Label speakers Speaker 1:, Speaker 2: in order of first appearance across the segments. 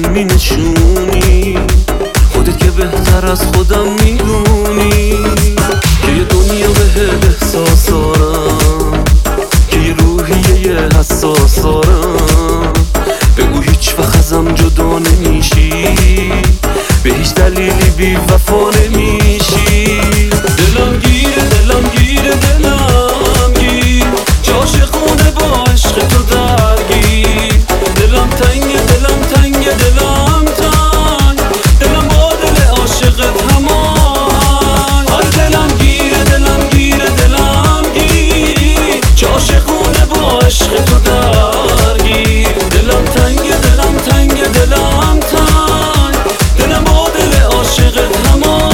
Speaker 1: می نشونی، خودت که بهتر از خودم میدونی که یه دنیا به احساس دارم، که یه روحیه حساس دارم. بگو هیچ وقت ازم جدا نمیشی، به هیچ دلیلی بی وفا نمیشی. دلم گیره دلم گیره دلم گیر، عاشقونه با عشق تو درگیر. دلم تنگ دلم تنگ دلم تنگ، دلم با دل عاشقت همان. آره دلم گیره دلم گیره دلم گیر، عاشقونه با عشق تو درگیر. دلم تنگ دلم تنگ دلم تنگ، دلم با دل عاشقت همان.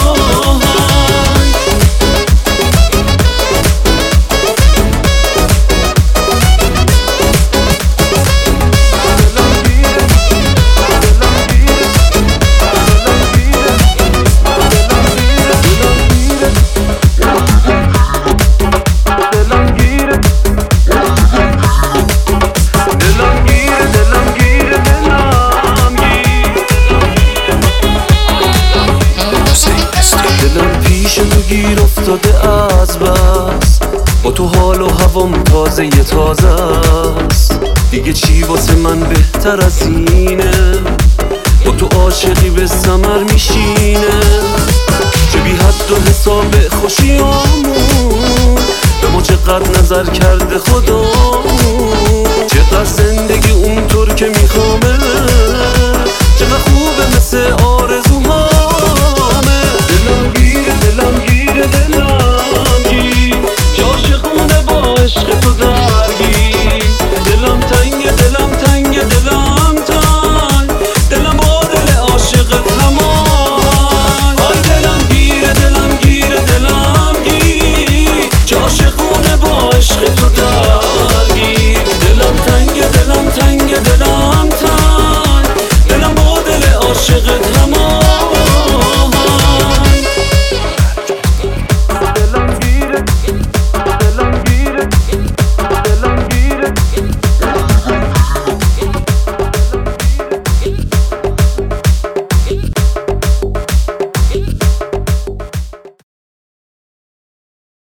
Speaker 1: گیر افتاده از بس، با تو حال و هوام تازه یه تازه است. دیگه چی واسه من بهتر از اینه، با تو عاشقی به ثمر میشینه. چه بی حد و حساب خوشیامون، به ما چقدر نظر کرده خدامون. چقدر زندگی